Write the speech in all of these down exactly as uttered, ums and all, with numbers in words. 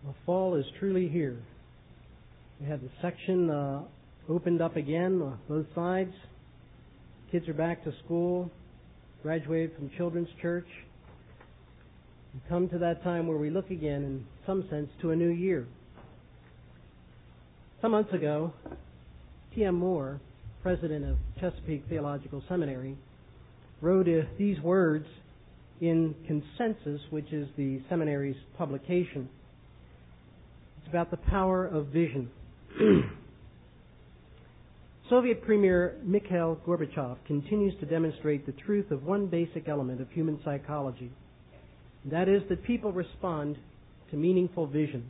Well, fall is truly here. We have the section uh, opened up again on both sides. Kids are back to school, graduated from children's church. We come to that time where we look again, in some sense, to a new year. Some months ago, T M Moore, president of Chesapeake Theological Seminary, wrote uh, these words in Consensus, which is the seminary's publication. It's about the power of vision. Soviet Premier Mikhail Gorbachev continues to demonstrate the truth of one basic element of human psychology. That is that people respond to meaningful visions.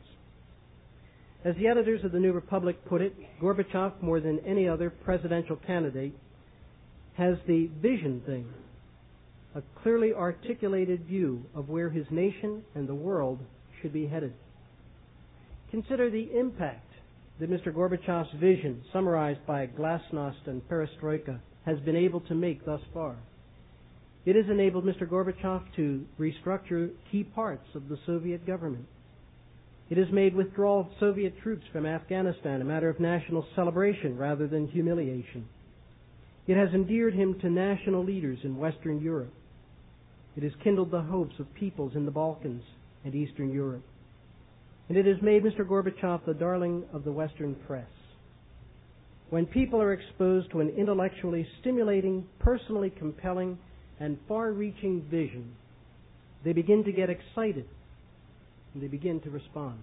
As the editors of the New Republic put it, Gorbachev, more than any other presidential candidate, has the vision thing, a clearly articulated view of where his nation and the world should be headed. Consider the impact that Mister Gorbachev's vision, summarized by Glasnost and Perestroika, has been able to make thus far. It has enabled Mister Gorbachev to restructure key parts of the Soviet government. It has made withdrawal of Soviet troops from Afghanistan a matter of national celebration rather than humiliation. It has endeared him to national leaders in Western Europe. It has kindled the hopes of peoples in the Balkans and Eastern Europe. And it has made Mister Gorbachev the darling of the Western press. When people are exposed to an intellectually stimulating, personally compelling, and far-reaching vision, they begin to get excited and they begin to respond.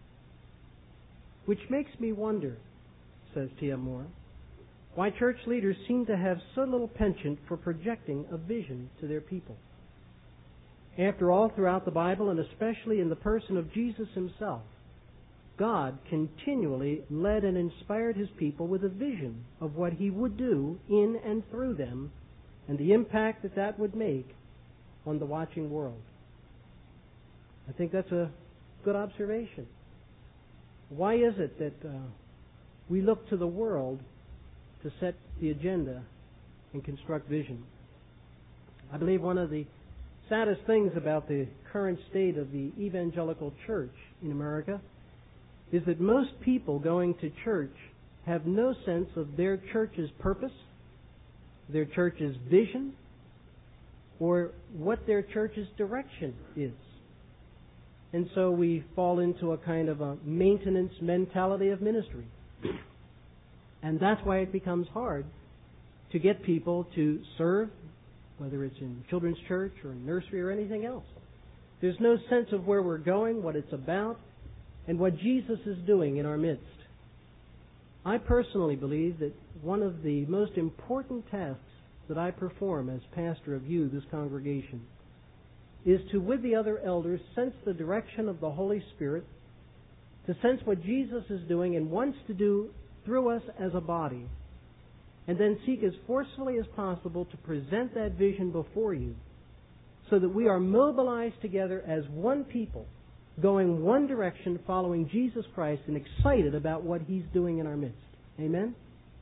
Which makes me wonder, says T M Moore, why church leaders seem to have so little penchant for projecting a vision to their people. After all, throughout the Bible, and especially in the person of Jesus himself, God continually led and inspired his people with a vision of what he would do in and through them and the impact that that would make on the watching world. I think that's a good observation. Why is it that uh, we look to the world to set the agenda and construct vision? I believe one of the saddest things about the current state of the evangelical church in America is that most people going to church have no sense of their church's purpose, their church's vision, or what their church's direction is. And so we fall into a kind of a maintenance mentality of ministry. And that's why it becomes hard to get people to serve, whether it's in children's church or nursery or anything else. There's no sense of where we're going, what it's about, and what Jesus is doing in our midst. I personally believe that one of the most important tasks that I perform as pastor of you, this congregation, is to, with the other elders, sense the direction of the Holy Spirit, to sense what Jesus is doing and wants to do through us as a body, and then seek as forcefully as possible to present that vision before you so that we are mobilized together as one people, going one direction, following Jesus Christ, and excited about what he's doing in our midst. Amen?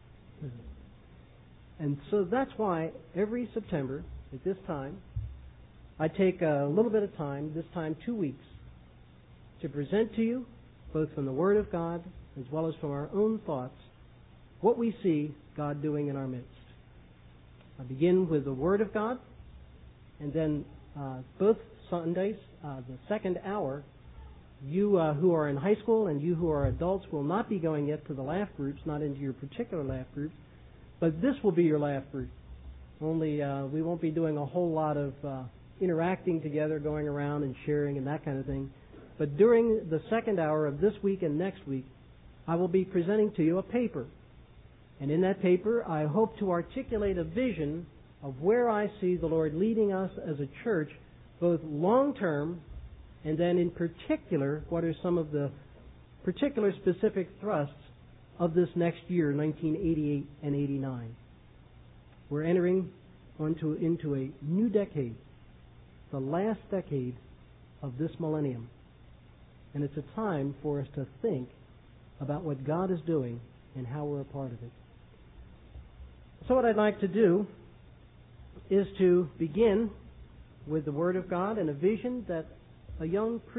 And so that's why every September, at this time, I take a little bit of time, this time two weeks, to present to you, both from the Word of God as well as from our own thoughts, what we see God doing in our midst. I begin with the Word of God, and then uh, both Sundays, uh, the second hour, you uh, who are in high school and you who are adults will not be going yet to the laugh groups, not into your particular laugh groups, but this will be your laugh group. Only uh, we won't be doing a whole lot of uh, interacting together, going around and sharing and that kind of thing. But during the second hour of this week and next week, I will be presenting to you a paper. And in that paper, I hope to articulate a vision of where I see the Lord leading us as a church, both long-term and then in particular, what are some of the particular specific thrusts of this next year, nineteen eighty-eight and eighty-nine. We're entering onto, into a new decade, the last decade of this millennium. And it's a time for us to think about what God is doing and how we're a part of it. So what I'd like to do is to begin with the Word of God and a vision that a young priest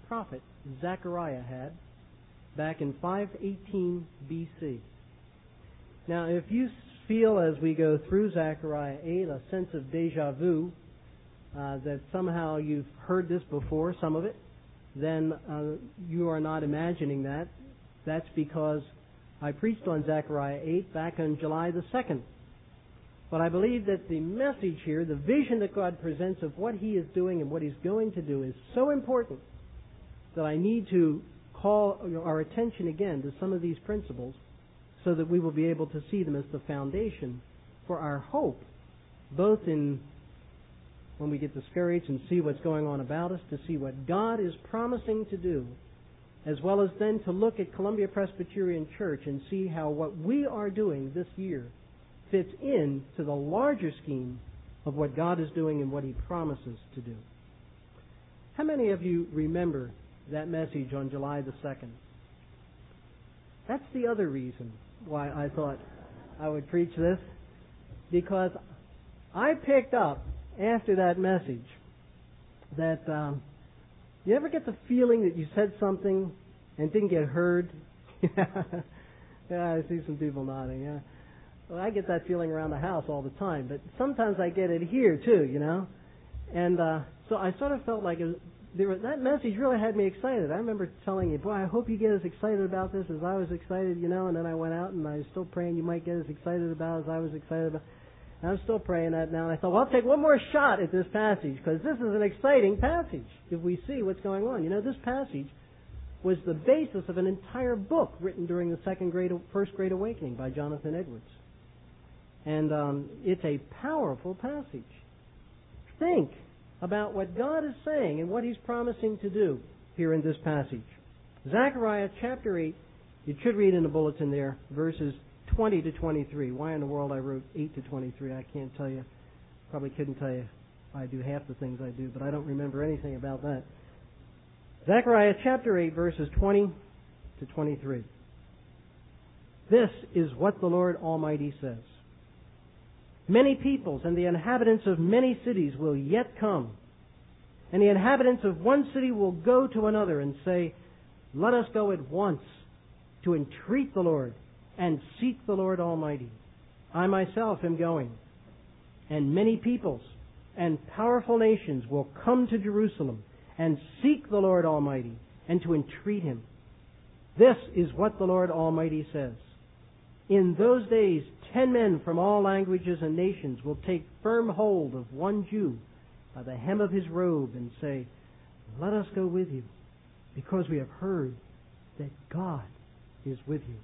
prophet Zechariah had back in five eighteen B C. Now, if you feel as we go through Zechariah eight a sense of deja vu, uh, that somehow you've heard this before, some of it, then uh, you are not imagining that. That's because I preached on Zechariah eight back on July the second. But I believe that the message here, the vision that God presents of what He is doing and what He's going to do is so important that I need to call our attention again to some of these principles so that we will be able to see them as the foundation for our hope, both in when we get discouraged and see what's going on about us, to see what God is promising to do, as well as then to look at Columbia Presbyterian Church and see how what we are doing this year fits in to the larger scheme of what God is doing and what He promises to do. How many of you remember that message on July the second? That's the other reason why I thought I would preach this, because I picked up after that message that um, you ever get the feeling that you said something and didn't get heard? Yeah, I see some people nodding. Yeah, well, I get that feeling around the house all the time, but sometimes I get it here too, you know. And uh, so I sort of felt like it was, there was, that message really had me excited. I remember telling you, boy, I hope you get as excited about this as I was excited, you know. And then I went out and I was still praying you might get as excited about it as I was excited about. And I'm still praying that now. And I thought, well, I'll take one more shot at this passage because this is an exciting passage if we see what's going on. You know, this passage was the basis of an entire book written during the second great, first Great Awakening by Jonathan Edwards. And um, it's a powerful passage. Think about what God is saying and what He's promising to do here in this passage. Zechariah chapter eight, you should read in the bulletin there, verses twenty to twenty-three. Why in the world I wrote eight to twenty-three, I can't tell you. Probably couldn't tell you I do half the things I do, but I don't remember anything about that. Zechariah chapter eight, verses twenty to twenty-three. This is what the Lord Almighty says. Many peoples and the inhabitants of many cities will yet come, and the inhabitants of one city will go to another and say, let us go at once to entreat the Lord and seek the Lord Almighty. I myself am going, and many peoples and powerful nations will come to Jerusalem and seek the Lord Almighty and to entreat Him. This is what the Lord Almighty says. In those days, ten men from all languages and nations will take firm hold of one Jew by the hem of his robe and say, let us go with you, because we have heard that God is with you.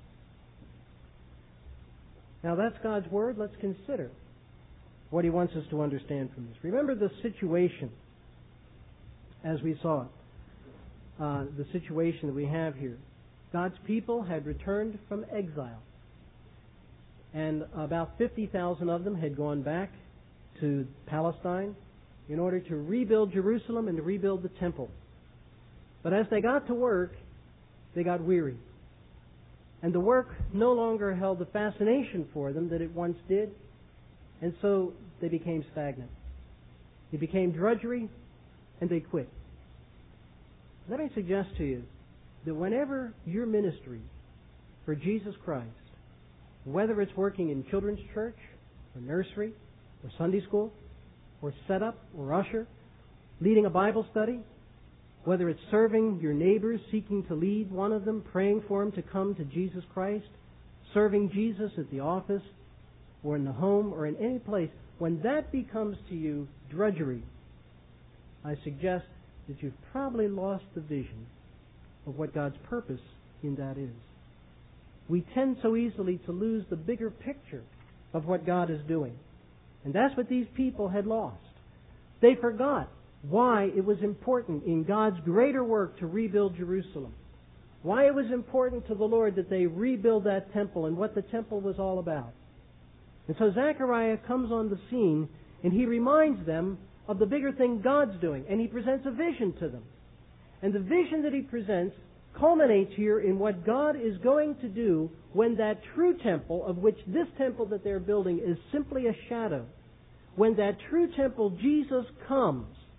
Now that's God's Word. Let's consider what He wants us to understand from this. Remember the situation as we saw it. Uh, the situation that we have here. God's people had returned from exile. And about fifty thousand of them had gone back to Palestine in order to rebuild Jerusalem and to rebuild the temple. But as they got to work, they got weary. And the work no longer held the fascination for them that it once did. And so they became stagnant. It became drudgery, and they quit. Let me suggest to you that whenever your ministry for Jesus Christ, whether it's working in children's church, or nursery, or Sunday school, or setup, or usher, leading a Bible study, whether it's serving your neighbors, seeking to lead one of them, praying for him to come to Jesus Christ, serving Jesus at the office, or in the home, or in any place, when that becomes to you drudgery, I suggest that you've probably lost the vision of what God's purpose in that is. We tend so easily to lose the bigger picture of what God is doing. And that's what these people had lost. They forgot why it was important in God's greater work to rebuild Jerusalem. Why it was important to the Lord that they rebuild that temple and what the temple was all about. And so Zechariah comes on the scene and he reminds them of the bigger thing God's doing. And he presents a vision to them. And the vision that he presents culminates here in what God is going to do when that true temple, of which this temple that they're building is simply a shadow, when that true temple, Jesus, comes,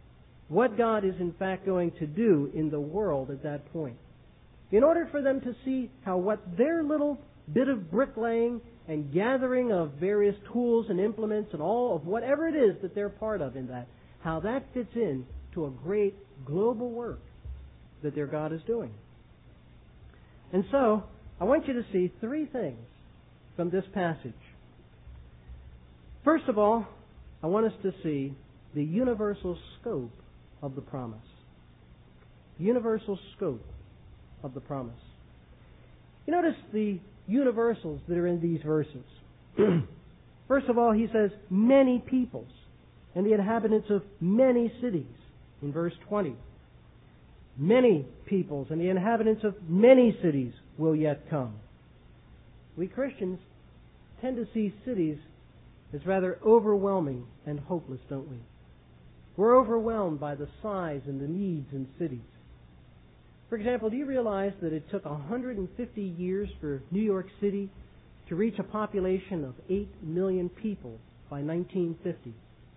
what God is in fact going to do in the world at that point. In order for them to see how what their little bit of bricklaying and gathering of various tools and implements and all of whatever it is that they're part of in that, how that fits in to a great global work that their God is doing. And so, I want you to see three things from this passage. First of all, I want us to see the universal scope of the promise. The universal scope of the promise. You notice the universals that are in these verses. First of all, he says, many peoples and the inhabitants of many cities in verse twenty. Many peoples and the inhabitants of many cities will yet come. We Christians tend to see cities as rather overwhelming and hopeless, don't we? We're overwhelmed by the size and the needs in cities. For example, do you realize that it took one hundred fifty years for New York City to reach a population of eight million people by nineteen fifty?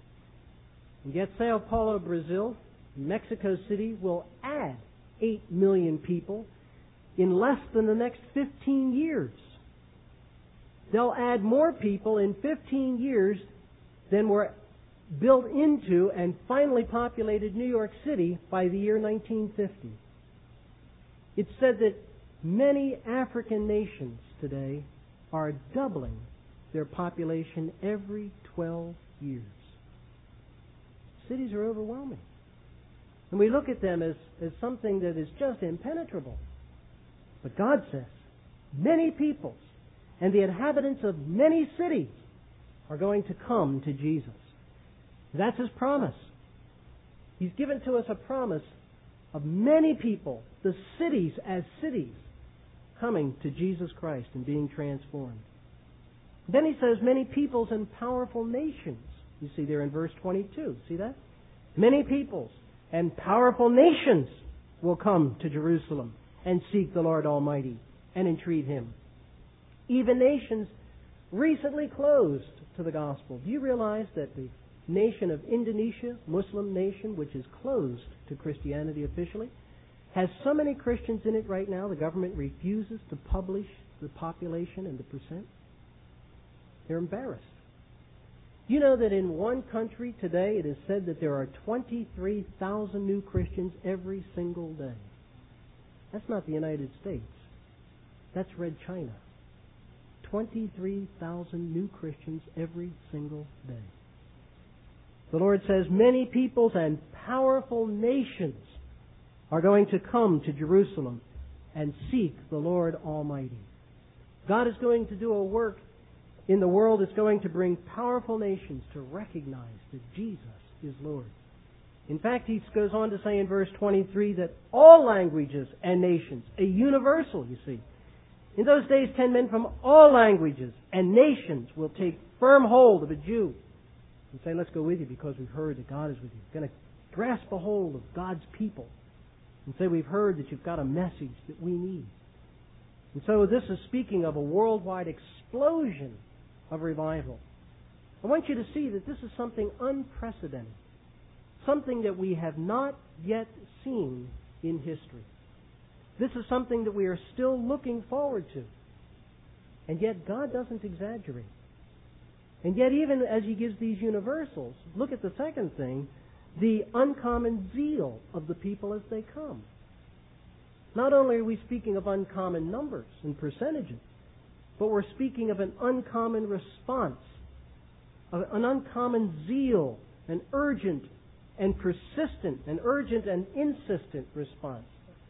And yet Sao Paulo, Brazil, Mexico City will add eight million people in less than the next fifteen years. They'll add more people in fifteen years than were built into and finally populated New York City by the year nineteen fifty. It's said that many African nations today are doubling their population every twelve years. Cities are overwhelming. And we look at them as, as something that is just impenetrable. But God says, many peoples and the inhabitants of many cities are going to come to Jesus. That's His promise. He's given to us a promise of many people, the cities as cities, coming to Jesus Christ and being transformed. Then He says many peoples and powerful nations. You see there in verse twenty-two. See that? Many peoples and powerful nations will come to Jerusalem and seek the Lord Almighty and entreat Him. Even nations recently closed to the gospel. Do you realize that the nation of Indonesia, Muslim nation, which is closed to Christianity officially, has so many Christians in it right now the government refuses to publish the population and the percent? They're embarrassed. Do you know that in one country today it is said that there are twenty-three thousand new Christians every single day? That's not the United States. That's Red China. twenty-three thousand new Christians every single day. The Lord says many peoples and powerful nations are going to come to Jerusalem and seek the Lord Almighty. God is going to do a work in the world that's going to bring powerful nations to recognize that Jesus is Lord. In fact, He goes on to say in verse twenty-three that all languages and nations, a universal, you see. In those days, ten men from all languages and nations will take firm hold of a Jew and say, let's go with you because we've heard that God is with you. We're going to grasp a hold of God's people and say, we've heard that you've got a message that we need. And so this is speaking of a worldwide explosion of revival. I want you to see that this is something unprecedented, something that we have not yet seen in history. This is something that we are still looking forward to. And yet God doesn't exaggerate. And yet even as He gives these universals, look at the second thing, the uncommon zeal of the people as they come. Not only are we speaking of uncommon numbers and percentages, but we're speaking of an uncommon response, an uncommon zeal, an urgent and persistent, an urgent and insistent response.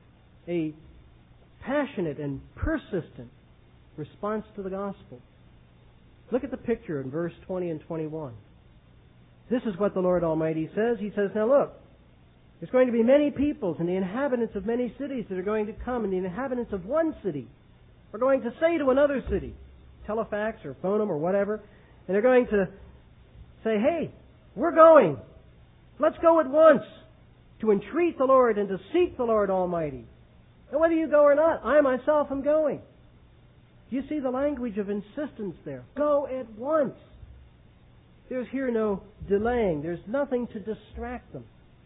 A passionate and persistent response to the gospel. Look at the picture in verse twenty and twenty-one. This is what the Lord Almighty says. He says, now look, there's going to be many peoples and the inhabitants of many cities that are going to come, and the inhabitants of one city are going to say to another city, telefax or phone them or whatever, and they're going to say, hey, we're going. Let's go at once to entreat the Lord and to seek the Lord Almighty. And whether you go or not, I myself am going. Do you see the language of insistence there? Go at once. There's here no delaying. There's nothing to distract them.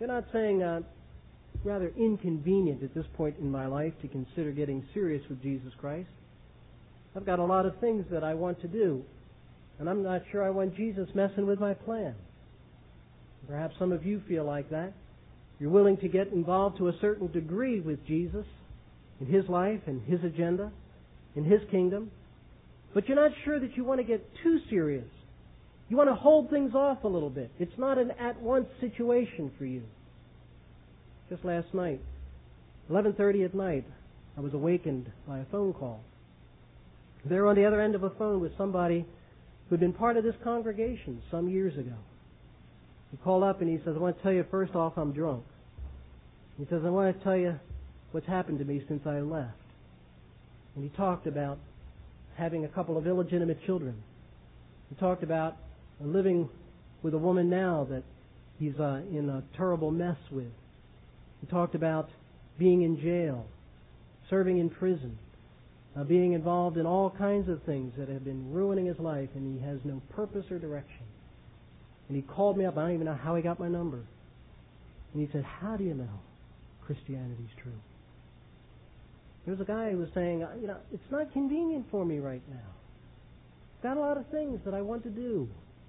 You're not saying, uh, rather inconvenient at this point in my life to consider getting serious with Jesus Christ. I've got a lot of things that I want to do, and I'm not sure I want Jesus messing with my plan. Perhaps some of you feel like that. You're willing to get involved to a certain degree with Jesus in His life and His agenda, in His kingdom, but you're not sure that you want to get too serious. You want to hold things off a little bit. It's not an at-once situation for you. Just last night, eleven thirty at night, I was awakened by a phone call. There on the other end of a phone was somebody who had been part of this congregation some years ago. He called up and he says, I want to tell you first off, I'm drunk. He says, I want to tell you what's happened to me since I left. And he talked about having a couple of illegitimate children. He talked about living with a woman now that he's uh, in a terrible mess with. He talked about being in jail, serving in prison, uh, being involved in all kinds of things that have been ruining his life, and he has no purpose or direction. And he called me up. I don't even know how he got my number. And he said, how do you know Christianity's true? There was a guy who was saying, you know, it's not convenient for me right now. I've got a lot of things that I want to do.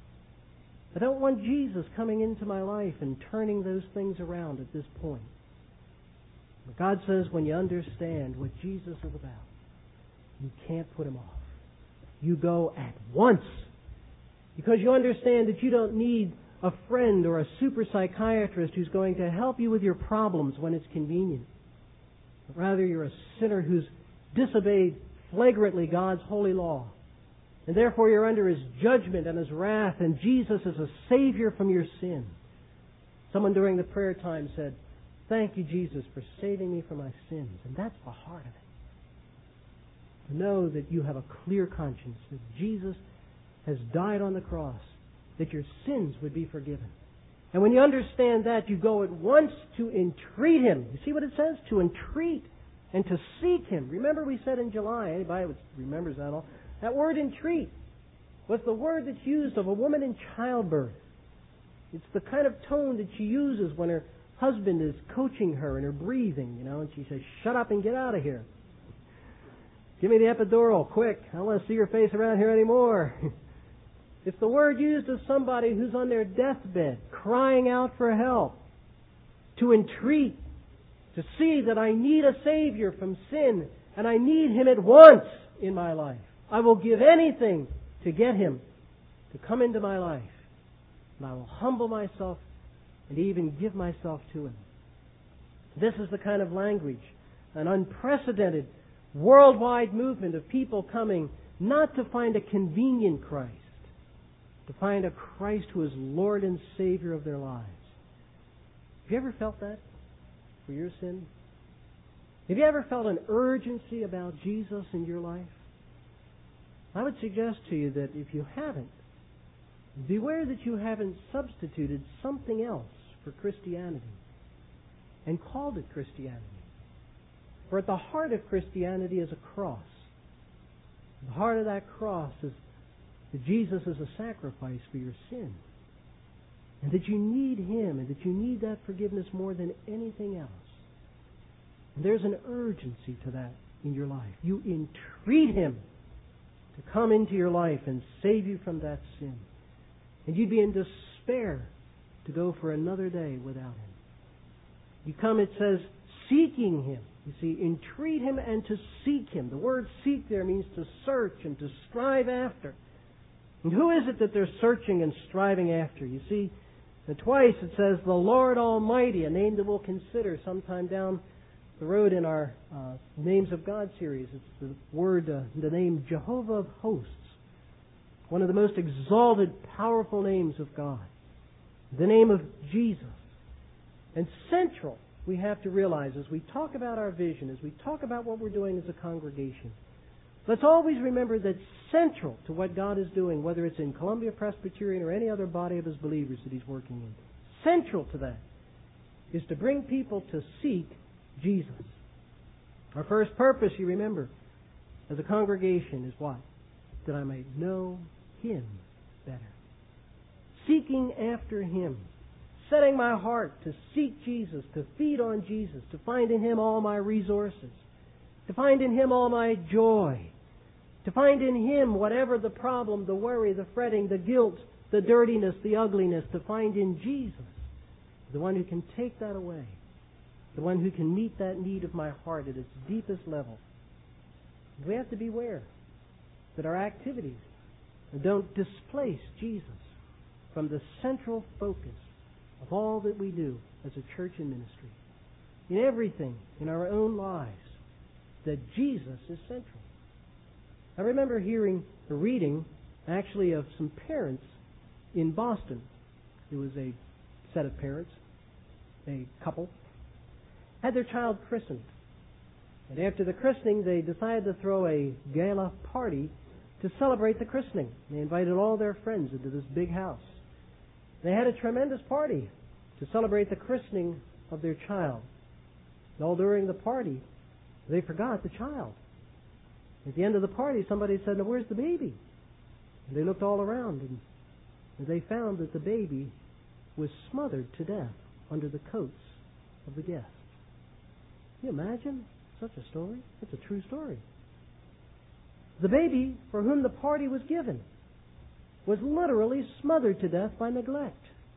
I don't want Jesus coming into my life and turning those things around at this point. But God says when you understand what Jesus is about, you can't put Him off. You go at once. Because you understand that you don't need a friend or a super psychiatrist who's going to help you with your problems when it's convenient. But rather you're a sinner who's disobeyed flagrantly God's holy law. And therefore you're under His judgment and His wrath, and Jesus is a Savior from your sin. Someone during the prayer time said, thank you, Jesus, for saving me from my sins. And that's the heart of it. To know that you have a clear conscience, that Jesus has died on the cross, that your sins would be forgiven. And when you understand that, you go at once to entreat Him. You see what it says? To entreat and to seek Him. Remember we said in July, anybody who remembers that all, that word entreat was the word that's used of a woman in childbirth. It's the kind of tone that she uses when her husband is coaching her in her breathing, you know, and she says, shut up and get out of here. Give me the epidural, quick. I don't want to see your face around here anymore. It's the word used of somebody who's on their deathbed, crying out for help, to entreat, to see that I need a Savior from sin, and I need Him at once in my life. I will give anything to get Him to come into my life, and I will humble myself and even give myself to Him. This is the kind of language, an unprecedented worldwide movement of people coming not to find a convenient Christ, to find a Christ who is Lord and Savior of their lives. Have you ever felt that for your sin? Have you ever felt an urgency about Jesus in your life? I would suggest to you that if you haven't, beware that you haven't substituted something else for Christianity and called it Christianity. For at the heart of Christianity is a cross. The heart of that cross is that Jesus is a sacrifice for your sin. And that you need Him, and that you need that forgiveness more than anything else. And there's an urgency to that in your life. You entreat Him to come into your life and save you from that sin. And you'd be in despair to go for another day without Him. You come, it says, seeking Him. You see, entreat Him and to seek Him. The word seek there means to search and to strive after. And who is it that they're searching and striving after? You see, and twice it says the Lord Almighty, a name that we'll consider sometime down the road in our uh, Names of God series. It's the word, uh, the name Jehovah of Hosts. One of the most exalted, powerful names of God. The name of Jesus. And central, we have to realize as we talk about our vision, as we talk about what we're doing as a congregation, let's always remember that central to what God is doing, whether it's in Columbia Presbyterian or any other body of His believers that He's working in, central to that is to bring people to seek Jesus. Our first purpose, you remember, as a congregation is what? That I might know Him better. Seeking after Him. setting my heart to seek Jesus, to feed on Jesus, to find in Him all my resources, to find in Him all my joy, to find in Him whatever the problem, the worry, the fretting, the guilt, the dirtiness, the ugliness, to find in Jesus, the one who can take that away, the one who can meet that need of my heart at its deepest level. We have to beware that our activities don't displace Jesus from the central focus of all that we do as a church and ministry. In everything in our own lives, that Jesus is central. I remember hearing a reading, actually, of some parents in Boston. It was a set of parents, a couple, had their child christened. And after the christening, they decided to throw a gala party to celebrate the christening. They invited all their friends into this big house. They had a tremendous party to celebrate the christening of their child. And all during the party, they forgot the child. At the end of the party, somebody said, "Now, where's the baby?" And they looked all around, and they found that the baby was smothered to death under the coats of the guests. Can you imagine such a story? It's a true story. The baby for whom the party was given was literally smothered to death by neglect.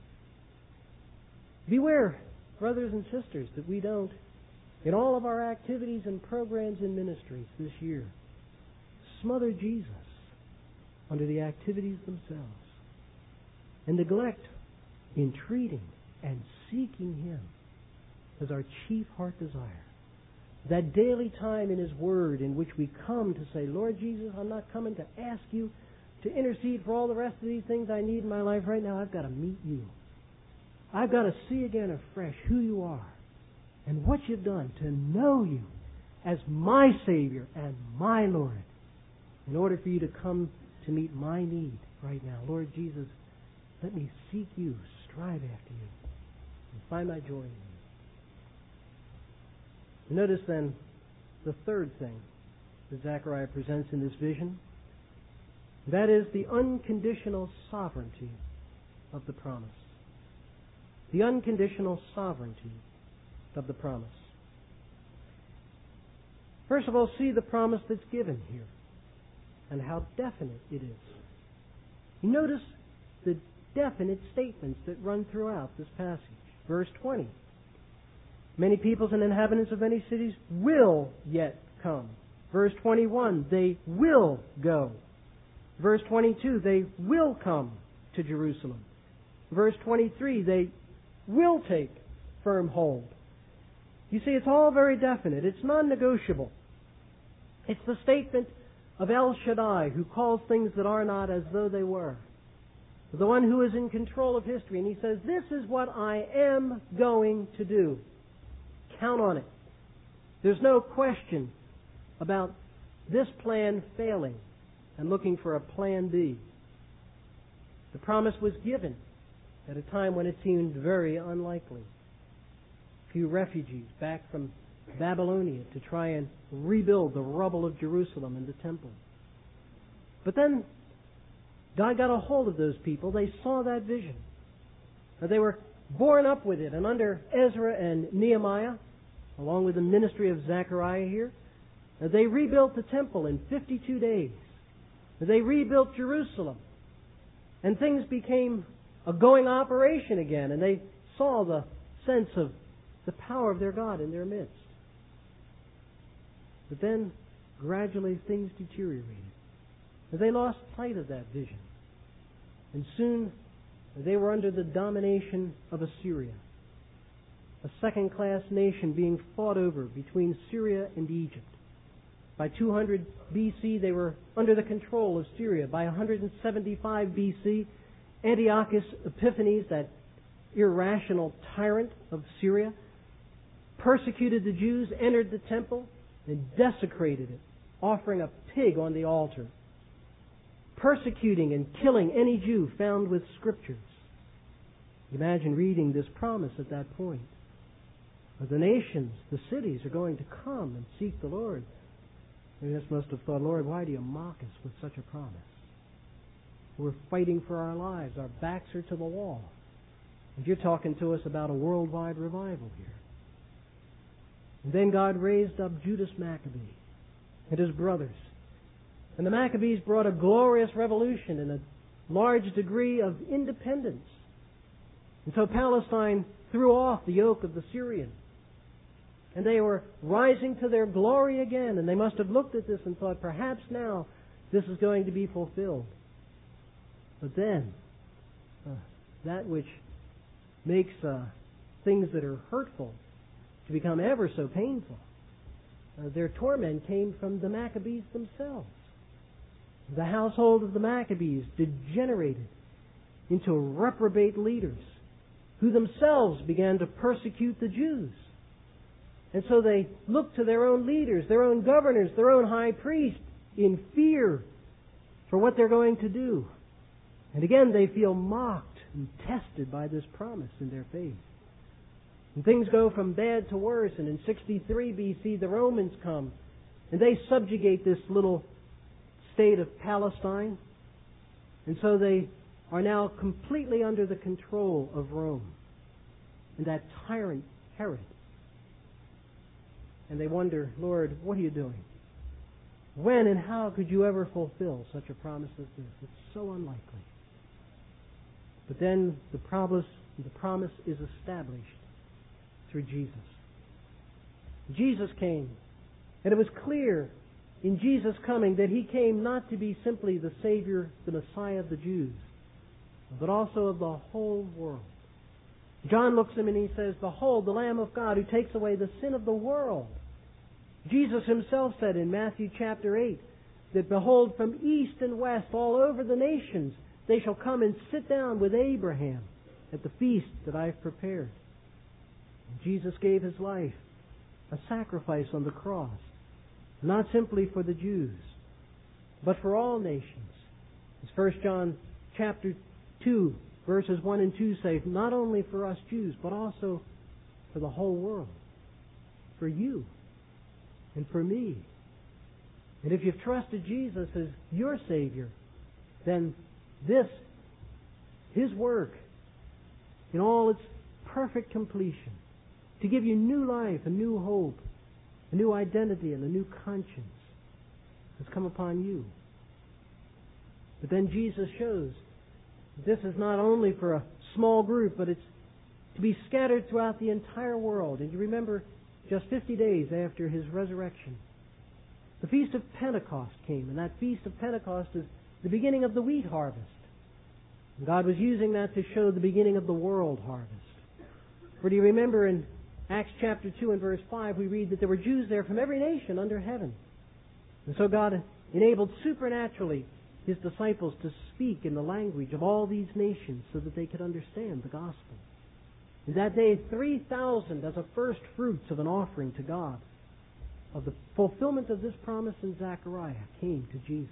Beware, brothers and sisters, that we don't, in all of our activities and programs and ministries this year, smother Jesus under the activities themselves and neglect entreating and seeking Him as our chief heart desire. That daily time in His Word in which we come to say, "Lord Jesus, I'm not coming to ask You to intercede for all the rest of these things I need in my life right now. I've got to meet You. I've got to see again afresh who You are and what You've done to know You as my Savior and my Lord in order for You to come to meet my need right now. Lord Jesus, let me seek You, strive after You, and find my joy in You." Notice then the third thing that Zechariah presents in this vision. That is the unconditional sovereignty of the promise. The unconditional sovereignty of the promise. First of all, see the promise that's given here and how definite it is. You notice the definite statements that run throughout this passage. Verse twenty. Many peoples and inhabitants of many cities will yet come. Verse twenty-one, they will go. Verse twenty-two, they will come to Jerusalem. Verse twenty-three, they will take firm hold. You see, it's all very definite. It's non-negotiable. It's the statement of El Shaddai, who calls things that are not as though they were. The one who is in control of history. And He says, "This is what I am going to do. Count on it." There's no question about this plan failing and looking for a plan B. The promise was given at a time when it seemed very unlikely. A few refugees back from Babylonia to try and rebuild the rubble of Jerusalem and the temple. But then God got a hold of those people. They saw that vision. And they were born up with it. And under Ezra and Nehemiah, along with the ministry of Zechariah here, they rebuilt the temple in fifty-two days. They rebuilt Jerusalem. And things became a going operation again. And they saw the sense of the power of their God in their midst. But then, gradually, things deteriorated. And they lost sight of that vision. And soon, they were under the domination of Assyria, a second-class nation being fought over between Syria and Egypt. By two hundred B C, they were under the control of Syria. By one hundred seventy-five B C, Antiochus Epiphanes, that irrational tyrant of Syria, persecuted the Jews, entered the temple, and desecrated it, offering a pig on the altar, persecuting and killing any Jew found with Scriptures. Imagine reading this promise at that point. The nations, the cities are going to come and seek the Lord. They just must have thought, "Lord, why do you mock us with such a promise? We're fighting for our lives. Our backs are to the wall. And you're talking to us about a worldwide revival here. And then God raised up Judas Maccabee and his brothers. And the Maccabees brought a glorious revolution and a large degree of independence. And so Palestine threw off the yoke of the Syrian. And they were rising to their glory again. And they must have looked at this and thought, perhaps now this is going to be fulfilled. But then, uh, that which makes uh, things that are hurtful to become ever so painful, uh, their torment came from the Maccabees themselves. The household of the Maccabees degenerated into reprobate leaders who themselves began to persecute the Jews. And so they looked to their own leaders, their own governors, their own high priest in fear for what they're going to do. And again, they feel mocked and tested by this promise in their faith. And things go from bad to worse. And in sixty-three B C, the Romans come and they subjugate this little state of Palestine. And so they are now completely under the control of Rome and that tyrant Herod. And they wonder, Lord, what are you doing? When and how could you ever fulfill such a promise as this? It's so unlikely. But then the promise, the promise is established through Jesus. Jesus came, and it was clear in Jesus coming that He came not to be simply the Savior, the Messiah of the Jews, but also of the whole world. John looks at him and he says, "Behold, the Lamb of God who takes away the sin of the world." Jesus Himself said in Matthew chapter eight that, "Behold, from east and west, all over the nations, they shall come and sit down with Abraham at the feast that I have prepared." And Jesus gave His life, a sacrifice on the cross, not simply for the Jews, but for all nations. As First John chapter two, verses one and two say, not only for us Jews, but also for the whole world, for you and for me. And if you've trusted Jesus as your Savior, then this, His work, in all its perfect completion, to give you new life, a new hope, a new identity, and a new conscience, has come upon you. But then Jesus shows this is not only for a small group, but it's to be scattered throughout the entire world. And you remember, just fifty days after His resurrection, the Feast of Pentecost came. And that Feast of Pentecost is the beginning of the wheat harvest. And God was using that to show the beginning of the world harvest. For do you remember in Acts chapter two and verse five, we read that there were Jews there from every nation under heaven. And so God enabled supernaturally His disciples to speak in the language of all these nations so that they could understand the gospel. And that day, three thousand as a first fruits of an offering to God of the fulfillment of this promise in Zechariah came to Jesus.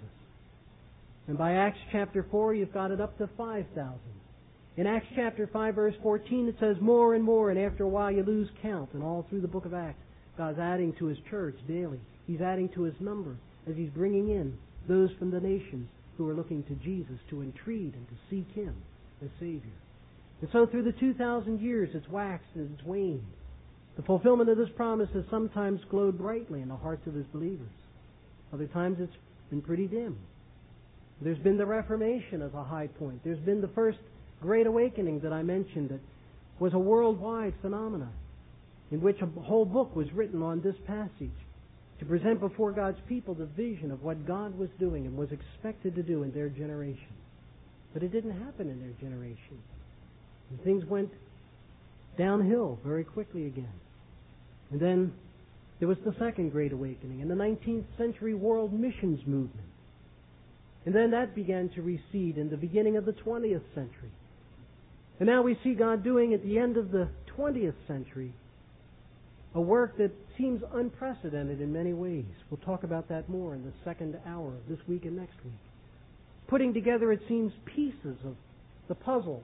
And by Acts chapter four, you've got it up to five thousand. In Acts chapter five, verse fourteen, it says more and more, and after a while you lose count. And all through the book of Acts, God's adding to His church daily. He's adding to His number as He's bringing in those from the nations who are looking to Jesus to entreat and to seek Him as Savior. And so through the two thousand years, it's waxed and it's waned. The fulfillment of this promise has sometimes glowed brightly in the hearts of His believers. Other times it's been pretty dim. There's been the Reformation as a high point. There's been the first Great Awakening that I mentioned that was a worldwide phenomenon in which a whole book was written on this passage to present before God's people the vision of what God was doing and was expected to do in their generation. But it didn't happen in their generation. And things went downhill very quickly again. And then there was the Second Great Awakening and the nineteenth century world missions movement. And then that began to recede in the beginning of the twentieth century. And now we see God doing at the end of the twentieth century a work that seems unprecedented in many ways. We'll talk about that more in the second hour of this week and next week. Putting together, it seems, pieces of the puzzle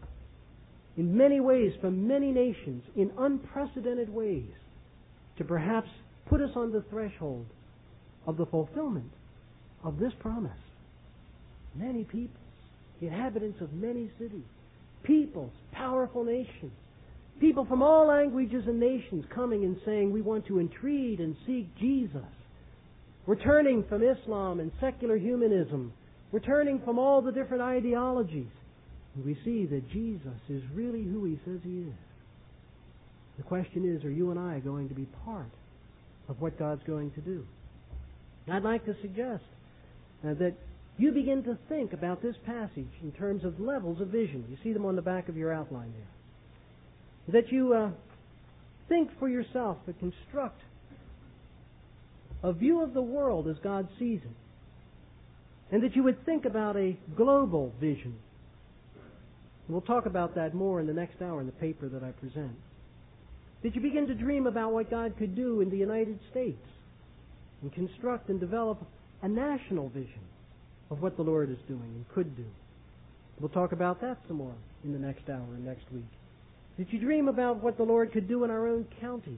in many ways from many nations in unprecedented ways to perhaps put us on the threshold of the fulfillment of this promise. Many people, the inhabitants of many cities, peoples, powerful nations, people from all languages and nations coming and saying, we want to entreat and seek Jesus. We're turning from Islam and secular humanism. We're turning from all the different ideologies. And we see that Jesus is really who He says He is. The question is, are you and I going to be part of what God's going to do? And I'd like to suggest uh, that you begin to think about this passage in terms of levels of vision. You see them on the back of your outline there. That you uh, think for yourself and construct a view of the world as God sees it. And that you would think about a global vision. And we'll talk about that more in the next hour in the paper that I present. That you begin to dream about what God could do in the United States and construct and develop a national vision of what the Lord is doing and could do. We'll talk about that some more in the next hour and next week. That you dream about what the Lord could do in our own county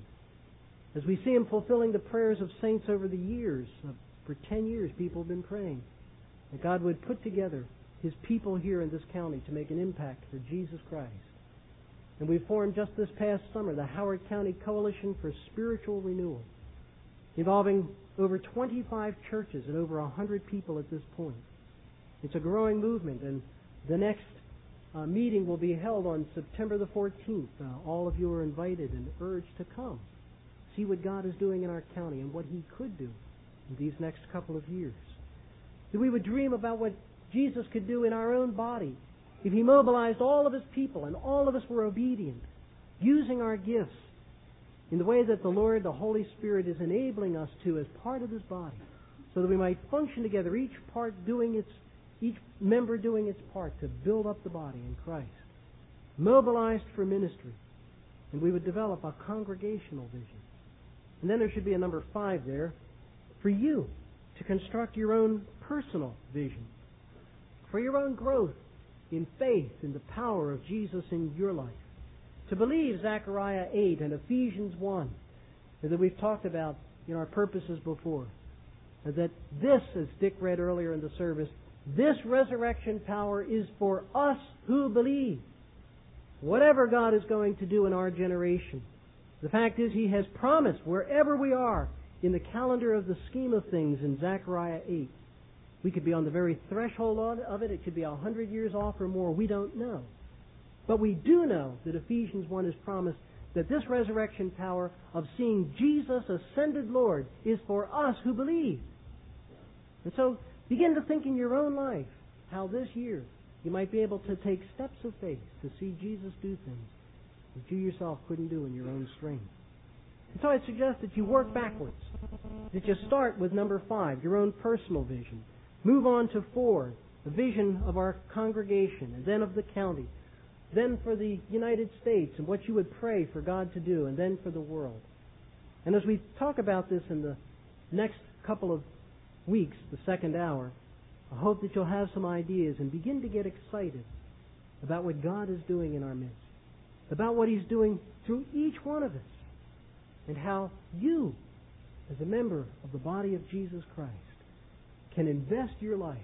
as we see Him fulfilling the prayers of saints over the years. For ten years people have been praying that God would put together His people here in this county to make an impact for Jesus Christ. And we formed just this past summer the Howard County Coalition for Spiritual Renewal, involving over twenty-five churches and over one hundred people at this point. It's a growing movement, and the next uh, meeting will be held on September the fourteenth. Uh, all of you are invited and urged to come. See what God is doing in our county and what He could do in these next couple of years. That we would dream about what Jesus could do in our own body if He mobilized all of His people and all of us were obedient, using our gifts in the way that the Lord, the Holy Spirit, is enabling us to as part of His body, so that we might function together, each part doing its, each member doing its part to build up the body in Christ, mobilized for ministry, and we would develop a congregational vision. And then there should be a number five there for you to construct your own personal vision, for your own growth in faith in the power of Jesus in your life. To believe Zechariah eight and Ephesians one that we've talked about in our purposes before. That this, as Dick read earlier in the service, this resurrection power is for us who believe. Whatever God is going to do in our generation, the fact is He has promised wherever we are in the calendar of the scheme of things in Zechariah eight. We could be on the very threshold of it. It could be a hundred years off or more. We don't know. But we do know that Ephesians one has promised that this resurrection power of seeing Jesus ascended Lord is for us who believe. And so begin to think in your own life how this year you might be able to take steps of faith to see Jesus do things that you yourself couldn't do in your own strength. And so I suggest that you work backwards. That you start with number five, your own personal vision. Move on to four, the vision of our congregation, and then of the county. Then for the United States and what you would pray for God to do, and then for the world. And as we talk about this in the next couple of weeks, the second hour, I hope that you'll have some ideas and begin to get excited about what God is doing in our midst, about what He's doing through each one of us, and how you, as a member of the body of Jesus Christ, can invest your life,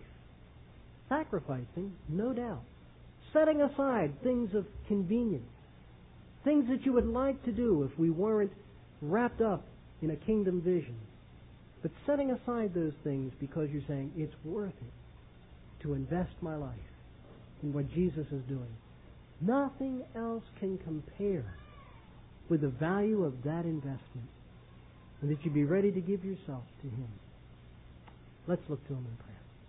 sacrificing, no doubt, setting aside things of convenience, things that you would like to do if we weren't wrapped up in a kingdom vision. But setting aside those things because you're saying it's worth it to invest my life in what Jesus is doing. Nothing else can compare with the value of that investment, and that you be ready to give yourself to Him. Let's look to Him in prayer.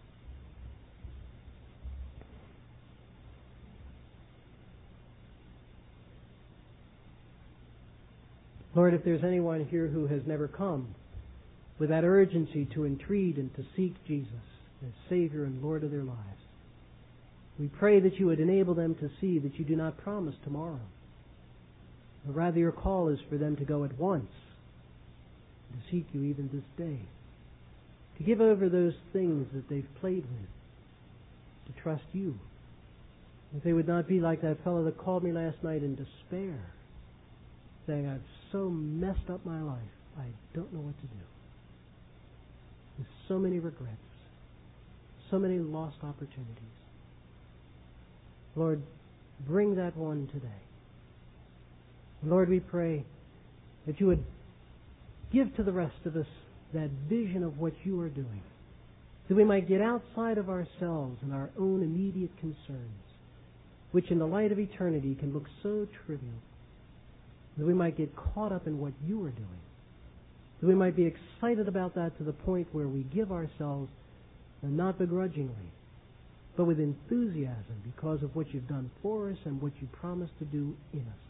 Lord, if there's anyone here who has never come with that urgency to entreat and to seek Jesus as Savior and Lord of their lives, we pray that you would enable them to see that you do not promise tomorrow. But rather your call is for them to go at once, to seek you even this day, to give over those things that they've played with, to trust you. That they would not be like that fellow that called me last night in despair, saying, I've so messed up my life, I don't know what to do. With so many regrets, so many lost opportunities. Lord, bring that one today. Lord, we pray that you would give to the rest of us that vision of what you are doing, that we might get outside of ourselves and our own immediate concerns, which in the light of eternity can look so trivial, that we might get caught up in what you are doing, that we might be excited about that to the point where we give ourselves, and not begrudgingly, but with enthusiasm because of what you've done for us and what you promised to do in us.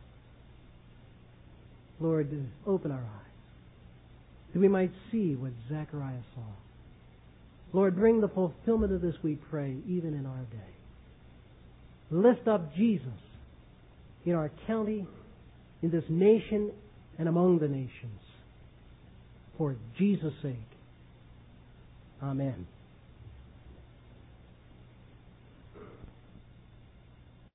Lord, open our eyes, that we might see what Zechariah saw. Lord, bring the fulfillment of this, we pray, even in our day. Lift up Jesus in our county, in this nation, and among the nations. For Jesus' sake. Amen.